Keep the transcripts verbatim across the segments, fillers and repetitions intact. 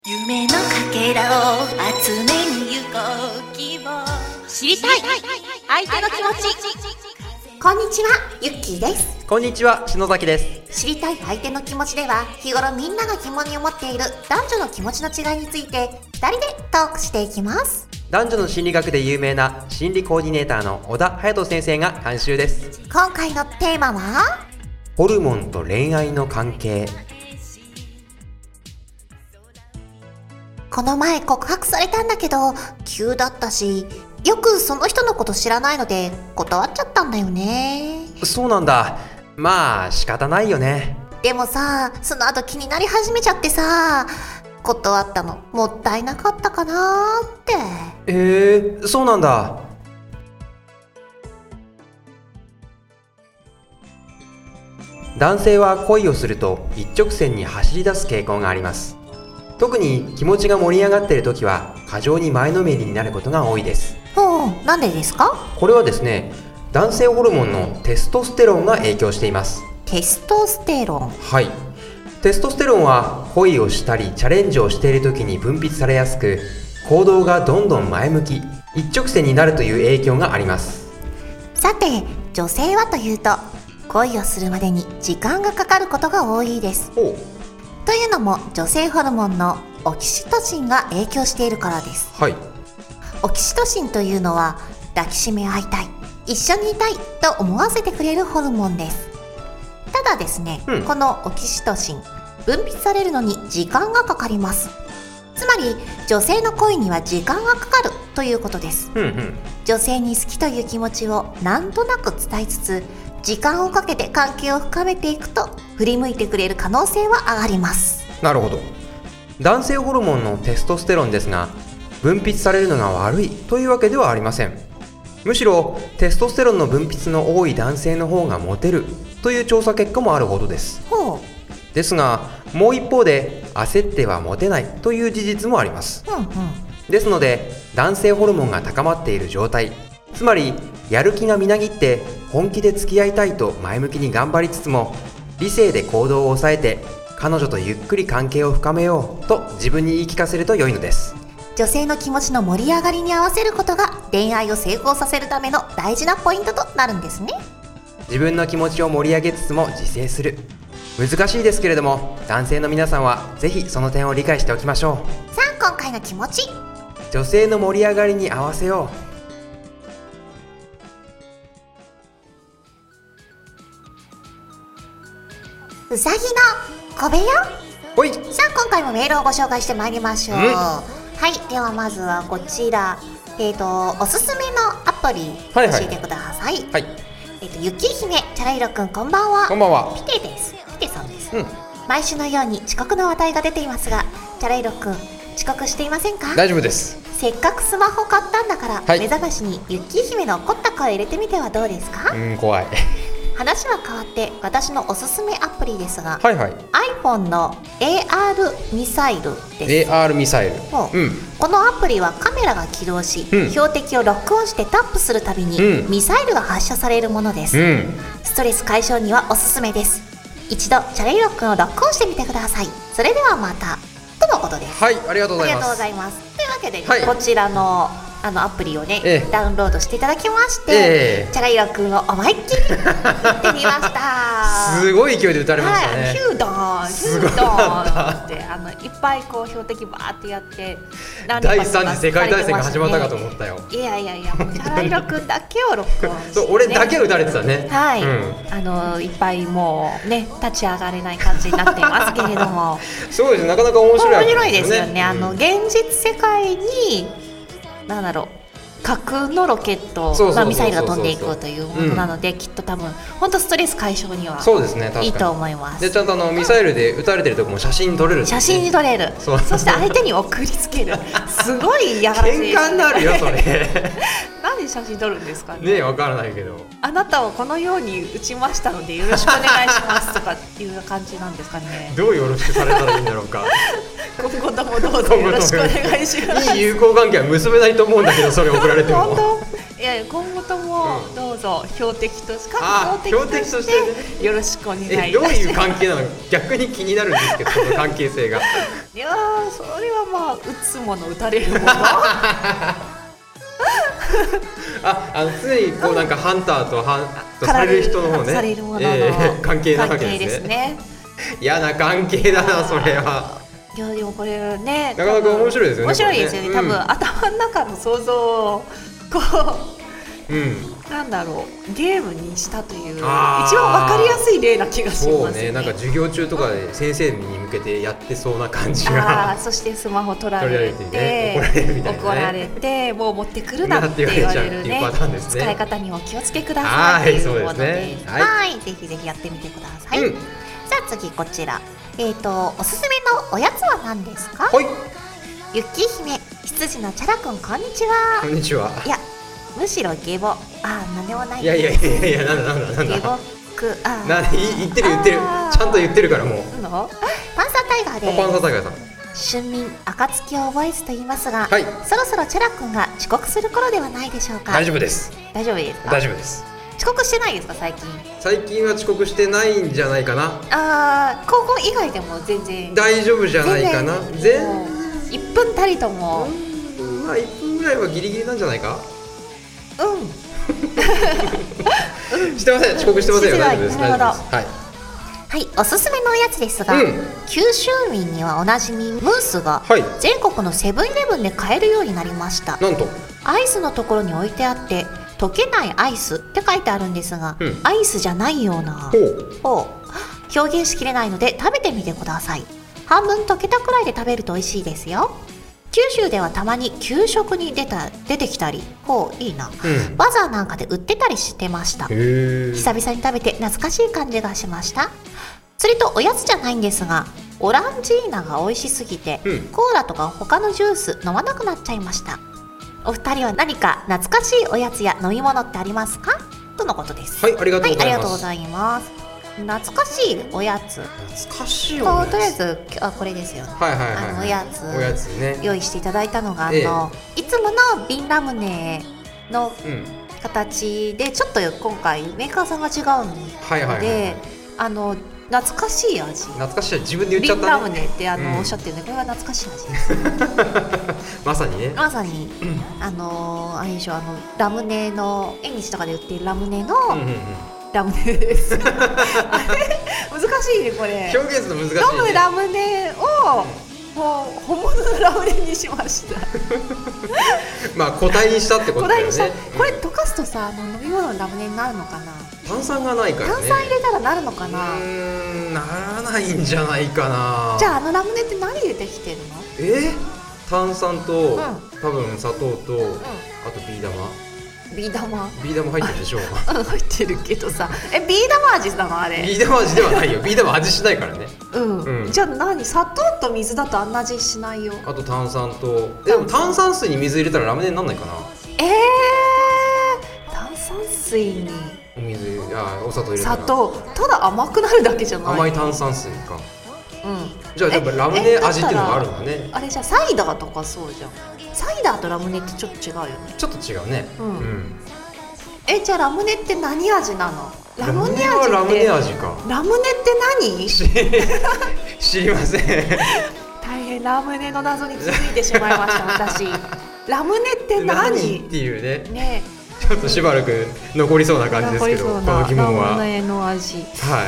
夢のかけらを集めに行こう希望知りたい相手の気持ち。 こんにちは、ゆっきーです。 こんにちは、篠崎です。 知りたい相手の気持ちでは、日頃みんなが疑問に思っている男女の気持ちの違いについてふたりでトークしていきます。 男女の心理学で有名な心理コーディネーターの小田隼人先生が監修です。 今回のテーマはホルモンと恋愛の関係。 この前告白されたんだけど急だったし、よくその人のこと知らないので断っちゃったんだよね。 そうなんだ。まあ仕方ないよね。 でもさ、その後気になり始めちゃってさ、断ったのもったいなかったかなーって。 えー、そうなんだ。男性は恋をすると一直線に走り出す傾向があります。特に気持ちが盛り上がっている時は過剰に前のめりになることが多いです。 ほう、なんでですか？ これはですね、男性ホルモンのテストステロンが影響しています。 テストステロン。 はい。テストステロンは恋をしたりチャレンジをしている時に分泌されやすく、行動がどんどん前向き、一直線になるという影響があります。 さて、女性はというと恋をするまでに時間がかかることが多いです。 ほう。 というのも女性ホルモンのオキシトシンが影響しているからです。 はい。 オキシトシンというのは抱きしめ合いたい、一緒にいたいと思わせてくれるホルモンです。ただですね、うん、このオキシトシン分泌されるのに時間がかかります。つまり女性の恋には時間がかかるということです。 うんうん、 女性に好きという気持ちをなんとなく伝えつつ、時間をかけて関係を深めていくと振り向いてくれる可能性は上がります。 なるほど。男性ホルモンのテストステロンですが、分泌されるのが悪いというわけではありません。むしろテストステロンの分泌の多い男性の方がモテるという調査結果もあるほどです。 ほう。 ですが、もう一方で焦ってはモテないという事実もあります。 うんうん、 ですので、男性ホルモンが高まっている状態、つまりやる気がみなぎって本気で付き合いたいと前向きに頑張りつつも、理性で行動を抑えて彼女とゆっくり関係を深めようと自分に言い聞かせると良いのです。 女性の気持ちの盛り上がりに合わせることが恋愛を成功させるための大事なポイントとなるんですね。 自分の気持ちを盛り上げつつも自制する。難しいですけれども、男性の皆さんはぜひその点を理解しておきましょう。さあ、今回の気持ち、 女性の盛り上がりに合わせよう。うさぎの小部屋。 ほい。 さあ、今回もメールをご紹介してまいりましょう。はい、ではまずはこちら、えーとおすすめのアプリ教えてください。 はい、 えーとゆきひめ、チャライロくん、こんばんは。 こんばんは。 ピテです。ピテさんです、 うん、 毎週のように遅刻の話題が出ていますが、チャライロくん、遅刻していませんか？ 大丈夫です。 せっかくスマホ買ったんだから、 はい、 目覚ましにゆきひめの凝った声入れてみてはどうですか？ うーん、怖い。 話は変わって私のおすすめアプリですが、 はいはい、 iPhone の エーアール ミサイルです。 エーアール ミサイル、 うん、このアプリはカメラが起動し、うん、標的をロックオンしてタップするたびに、うん、ミサイルが発射されるものです、うん、ストレス解消にはおすすめです。一度チャレイロックをロックオンしてみてください。それではまたとのことです。 はい、ありがとうございます。 ありがとうございます。というわけで、はい、こちらのあのアプリをね、ええ、ダウンロードしていただきまして、ええ、チャライロくんを思いっきり打ってみました。 すごい勢いで打たれましたね。 はい、ヒュードーンヒュードーンってあのいっぱいこう標的バーってやって第三次世界大戦が始まったかと思ったよ。 いやいやいや、もうチャライロくんだけをロックオンして、ね、 そう、俺だけ打たれてたね。 はい、うん、あのいっぱいもうね立ち上がれない感じになっていますけれどもそうです、なかなか面白い、 面白いですよね。あの現実世界になんだろう、架空のロケット、まあ、ミサイルが飛んでいくというものなので、うん、きっと多分本当ストレス解消にはいいと思います。 でちゃんとあのミサイルで撃たれてるとこも写真撮れる、ね、 写真に撮れる。 そ, そして相手に送りつける。すごい嫌がらせ。 喧嘩になるよそれ。 なんで写真撮るんですかね。 ねえ、わからないけど、 あなたをこのように打ちましたのでよろしくお願いしますとかっていう感じなんですかね。 どうよろしくされたらいいんだろうか。 今後ともどうぞよろしくお願いします。 いい友好関係は結べないと思うんだけど、それ送られても。 本当いや今後ともどうぞ標的として、 あ標的としてよろしくお願いいたします。 どういう関係なの逆に気になるんですけど、その関係性が。 いやーそれはまあ打つもの打たれるものあ、あの常にこうなんかハンターとハンとされる人の方ね、 されるものの、 えー、関係なわけ関係でですすね。 嫌な関係だなそれは。 いやでもこれね、 なかなか面白いですよね。 面白いですよね。 これね、 多分、うん、頭の中の想像をこう、 うん、 なんだろうゲームにしたという一番わかりやすい例な気がしますね。 そうね、なんか授業中とかで先生に向けてやってそうな感じが。 あそしてスマホ取られて、 ね、怒られるみたいな、ね、 怒られてもう持ってくるなって言われるね。使い方にお気をつけくださいというものです。はい、ぜひぜひやってみてください。うん、さあ次こちら、えっとおすすめのおやつは何ですか？ はい。 ゆっきー姫、羊のチャラくんこんにちは。 こんにちは。 いやむしろゲボ、あーなんでもない。 いやいやいやいや、なんだなんだなんだ。 ゲボく、あーな言ってる言ってる、ちゃんと言ってるからもう。 のパンサータイガーでパンサータイガーさん。 春眠暁を覚えずと言いますが、 はい、 そろそろチャラくんが遅刻する頃ではないでしょうか。 大丈夫です。 大丈夫ですか？ 大丈夫です。 遅刻してないですか最近？ 最近は遅刻してないんじゃないかな。 ああ、高校以外でも全然大丈夫じゃないかな。全いっぷんたりとも、 うん、まあいっぷんぐらいはギリギリなんじゃないか。 うんしてません、遅刻してませんよ。大丈夫です。 なるほど。 はいはい、おすすめのおやつですが、うん、九州民にはおなじみムースが全国のセブンイレブンで買えるようになりました。 なんとアイスのところに置いてあって溶けないアイスって書いてあるんですが、うん、アイスじゃないような、ほう表現しきれないので食べてみてください。半分溶けたくらいで食べると美味しいですよ。九州ではたまに給食に出た出てきたり、ほういいな、うん、バザーなんかで売ってたりしてました。久々に食べて懐かしい感じがしました。それとおやつじゃないんですが、オランジーナが美味しすぎて、うん、コーラとか他のジュース飲まなくなっちゃいました。お二人は何か懐かしいおやつや飲み物ってありますか？とのことです。 はい、ありがとうございます。 はい、ありがとうございます。懐かしいおやつ。 懐かしいおやつ。 とりあえずあこれですよね。 はいはいはい、はい、 あのおやつ。 おやつね。 用意していただいたのが、あの、ええ、いつもの瓶ラムネの形で、うん、ちょっと今回メーカーさんが違うので、はいはいはい、あの懐かしい味。 懐かしい味、自分で言っちゃったね。 瓶ラムネってあの、うん、おっしゃってるね。これは懐かしい味です。 まさにね。 まさに、うん、あのあれでしょ、あのラムネの縁日とかで売っているラムネの。うんうんうん、ラムネです難しいねこれ。 表現するの難しい、ね、 飲むラムネを、うん、もう本物のラムネにしましたまあ固体にしたってことだよね。 これ溶かすとさ、あの飲み物のラムネになるのかな。 炭酸がないからね。 炭酸入れたらなるのかな。 うーん、ならないんじゃないかな。 じゃああのラムネって何でできてるの？ え炭酸と、うん、多分砂糖と、うん、あとビー玉。 ビー玉ビー玉入ってるでしょう入ってるけどさ、えビー玉味なのあれ？ ビー玉味ではないよ。ビー玉味しないからね。 うん、うん、じゃあ何、砂糖と水だとあんな味しないよ。 あと炭酸と、でも炭酸水に水入れたらラムネになんないかな。 えー、炭酸水にお水、あ、お砂糖入れたら砂糖、ただ甘くなるだけじゃない。 甘い炭酸水か。 うん、 じゃあやっぱラムネ味っていうのがあるんだね。 あれじゃあサイダーとかそうじゃん。サイダーとラムネってちょっと違うよね。 ちょっと違うね。うん。うん、 え、じゃあラムネって何味なの？ラムネ味って。 ラムネ味か。 ラムネって何？ 知りません。 大変ラムネの謎に気づいてしまいました私。ラムネって何？ 何っていうね。 ね。 ちょっとしばらく残りそうな感じですけど、この疑問は。 ラムネの味。 はい。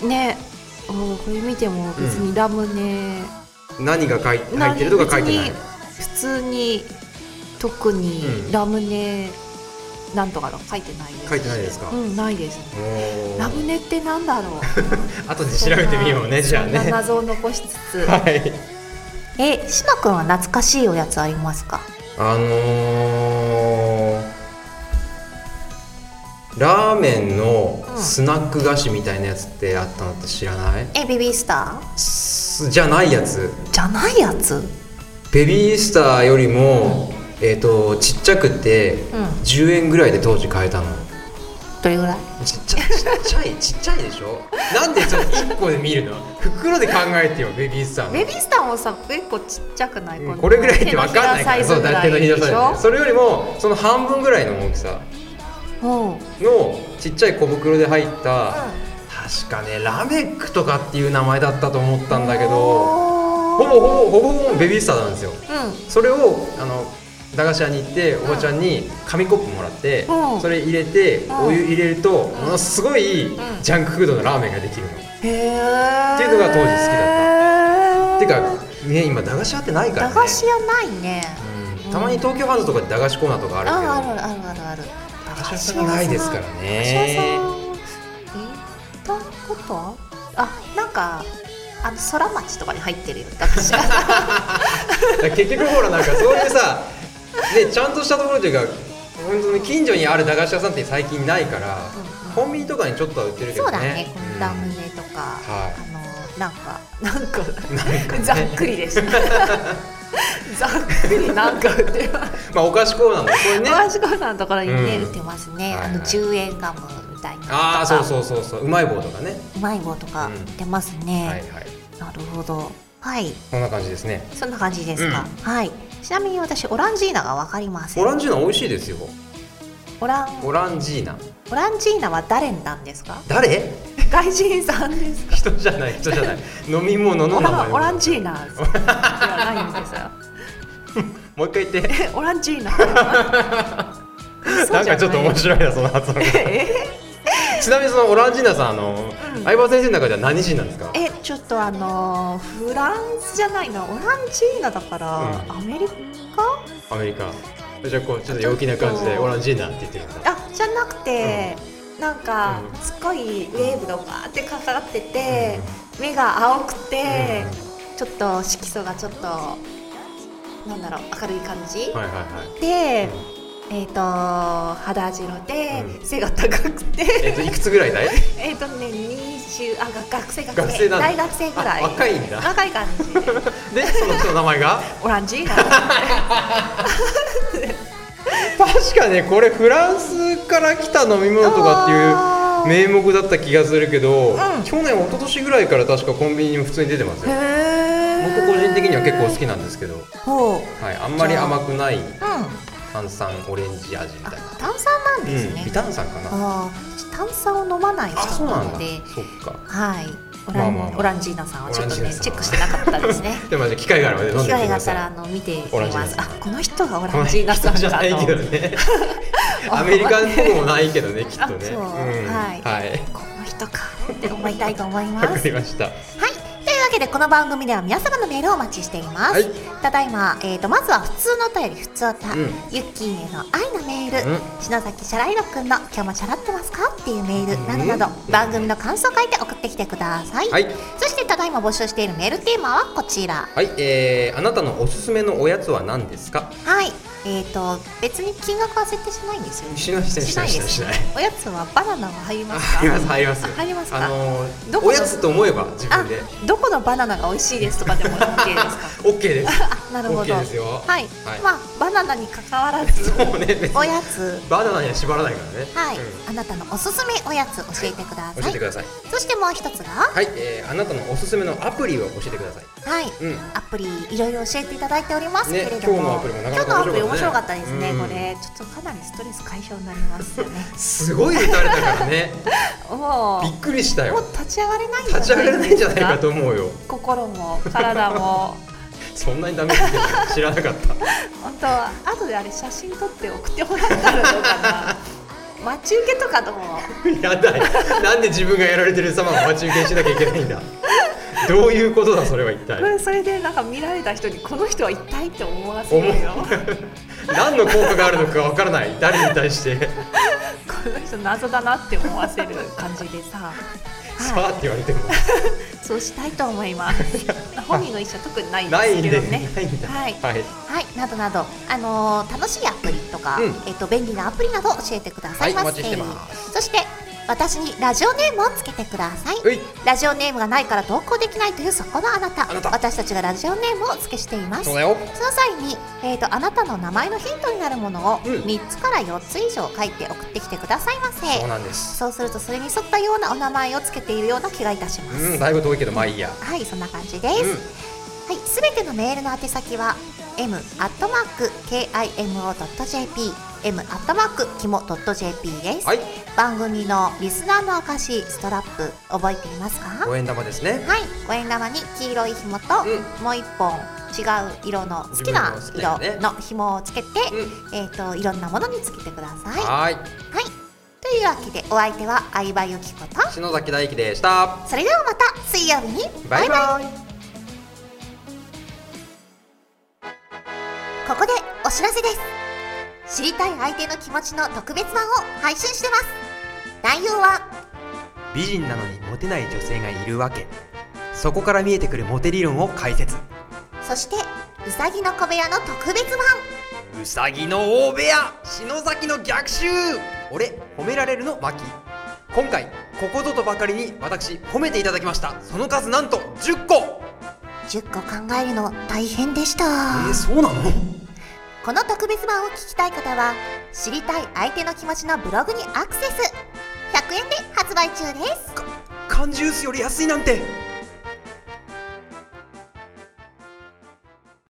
ね。これ見ても別にラムネ、 うん、何が入ってるとか書いてない。 普通に特にラムネなんとかと書いてないです。 書いてないですか？ うん、ないです、ね。ラムネってなんだろう。 後で調べてみようね。じゃあね。 そんな謎を残しつつ。 はい。 え、しのくんは懐かしいおやつありますか？ あのー。ラーメンのスナック菓子みたいなやつってあったのって知らない？ え、ベビースター？ じゃないやつ。 じゃないやつ？ ベビースターよりも、うん、えーとちっちゃくてじゅうえんぐらいで当時買えたの。 どれぐらい？ ちっちちゃちっちゃいちっちゃいでしょ。なんでそれいっこで見るの。袋で考えてよベビースターの。 ベビースターもさ結構ちっちゃくない、 うん、これぐらいって分かんないから。そうだ手のひらサイズでそれよりもその半分ぐらいの大きさのちっちゃい小袋で入った、うん、確かねラメックとかっていう名前だったと思ったんだけど、ほぼほぼほぼほぼベビースターなんですよ、うん、それをあの駄菓子屋に行っておばちゃんに紙コップもらって、うん、それ入れて、うん、お湯入れると、うん、ものすごいジャンクフードのラーメンができるの、うん、っていうのが当時好きだったっていうかね、今駄菓子屋ってないからね。 駄菓子屋ないね、 うん、たまに東京ハンズとかで駄菓子コーナーとかあるけど、 あるあるあるあるある。 駄菓子屋がないですからね。 行ったことはあ、なんかあの空町とかに入ってるよ駄菓子屋結局ほらなんかそういうさね、ちゃんとしたところというか本当に近所にある駄菓子屋さんって最近ないから、うんうん、コンビニとかにちょっとは売ってるけどね。 そうだね、このラムネとか、うん、はい、あのなんかなんかなんか、ね、 ざっくりですねざっくりなんか売ってますまあお菓子コーナーのこれね、 お菓子コーナーのところにね、うん、売ってますね、はいはい、あのじゅうえんガムみたいな。 ああそうそうそうそう、うまい棒とかね、 うまい棒とか売ってますね、うん、はいはい、なるほど、はい、 そんな感じですね。 そんな感じですか、うん、はい。ちなみに私オランジーナが分かりません。 オランジーナ美味しいですよ。 オランオランジーナオランジーナは誰なんですか。 誰？ 外人さんですか。 人じゃない人じゃない飲み物の名前。 オランジーナではないんですよもう一回言ってオランジーナなんかちょっと面白いなその発音がちなみにそのオランジーナさん、あの、うん、相葉先生の中では何人なんですか。 え、ちょっとあのフランスじゃないな、オランジーナだから、うん、アメリカアメリカじゃあこうちょっと陽気な感じでオランジーナって言ってるんだ。 あ、じゃなくて、うん、なんか、うん、すっごいウェーブがバーってかかってて、うん、目が青くて、うん、ちょっと色素がちょっとなんだろう明るい感じ、はいはいはい、で、うんえーと肌白で、うん、背が高くてえーといくつぐらいだいえっとねにじゅうあ学生学生学生なんだ、 大学生ぐらい若いんだ、 若い感じででその人の名前がオランジーナ確かねこれフランスから来た飲み物とかっていう名目だった気がするけど、うん、去年一昨年ぐらいから確かコンビニにも普通に出てますよ。僕個人的には結構好きなんですけど、はい、あんまり甘くない、うん、炭酸オレンジ味みたいな。 炭酸なんですね、 うん、微炭酸かな。 あ炭酸を飲まない人なので、 そっか、 はいオラン、まあまあまあ、オランジーナさんはちょっとねチェックしてなかったですねでも機会があるまで飲んでみてください。 機会があったらあの見てみます。あ、この人がオランジーナさんかと。 じゃないけどねアメリカンっぽくもないけどねきっとね。 そう、うん、はい、はい、この人かって思いたいと思います。 わかりました。はい、 というわけでこの番組では皆様のメールをお待ちしています、はい、ただいま、えー、とまずは普通のお便りふつおた、うん、ユッキーへの愛のメール、うん、篠崎シャライロくんの今日もシャラってますかっていうメール、うん、などなど、うん、番組の感想を書いて送ってきてください、はい、そしてただいま募集しているメールテーマはこちら。 はい、えー、あなたのおすすめのおやつは何ですか。 はい、えーと別に金額は設定しないんですよね。 しないしないしないしないしない。 おやつはバナナは入りますか。 入ります入ります。 入りますか。 あのー、どこおやつと思えば自分でどこのバナナが美味しいですとかでも OK ですか。 OK ですあ、なるほど。 OK ですよ。 はい、はい、まあバナナに関わらずそうね、別におやつバナナには縛らないからね。 はい、 うん、 あなたのおすすめおやつ教えてください。 教えてください。 そしてもう一つがはい、えー、あなたのおすすめのアプリを教えてください。 はい、うん、アプリいろいろ教えていただいておりますけれども、 ね、今日のアプリもなかなか今日のアプリ面白かったですね、うん、これちょっとかなりストレス解消になりますよねすごい打たれたからねもうびっくりしたよ。 もう立ち上がれないんじゃないですか。 立ち上がれないんじゃないかと思うよ。 心も体もそんなにダメって知らなかった本当は後であれ写真撮って送ってもらったらどうかな待ち受けとかともやだよなんで自分がやられてる様を待ち受けしなきゃいけないんだどういうことだそれは一体。 これそれでなんか見られた人にこの人は一体って思わせるよ何の効果があるのかわからない誰に対してこの人謎だなって思わせる感じでささあって言われてもそうしたいと思います本人の意思は特にないんですけどね。 ないんだはい、はい、はい、などなど、あのー、楽しいアプリとか、うん、えーと便利なアプリなど教えてくださいませ、 はい、お待ちしてます。 そして私にラジオネームをつけてください。ラジオネームがないから投稿できないというそこのあなた、 あなた私たちがラジオネームを付けしています。 そうだよ。 その際に、えーと、あなたの名前のヒントになるものをみっつからよっつ以上書いて送ってきてくださいませ。 そうなんです。 そうするとそれに沿ったようなお名前をつけているような気がいたします。 うん、だいぶ遠いけどまあいいや。 はい、そんな感じです。うん、はい、すべてのメールの宛先は エム アットマーク ケーアイエムオー ドット ジェーピー エム アットマーク キモ ドット ジェーピー です。はい、番組のリスナーの証ストラップ覚えていますか？ ごえん玉ですね。 はい、ごえん玉に黄色い紐と、うん、もう一本違う色の好きな色の紐をつけて、うん、えーといろんなものにつけてください。はい、はい、というわけでお相手は相葉由紀子と篠崎大輝でした。 それではまた水曜日にバイバイ。バイバイ。 ここでお知らせです。知りたい相手の気持ちの特別版を配信してます。内容は美人なのにモテない女性がいるわけ、そこから見えてくるモテ理論を解説。 そしてうさぎの小部屋の特別版、 うさぎの大部屋篠崎の逆襲。俺褒められるの巻。今回ここぞとばかりに私褒めていただきました。その数なんとじゅっこ。 じゅっこ考えるの大変でした。 えー、そうなの？ この特別版を聞きたい方は知りたい相手の気持ちのブログにアクセス。ひゃくえんで発売中です。 か缶ジュースより安いなんて。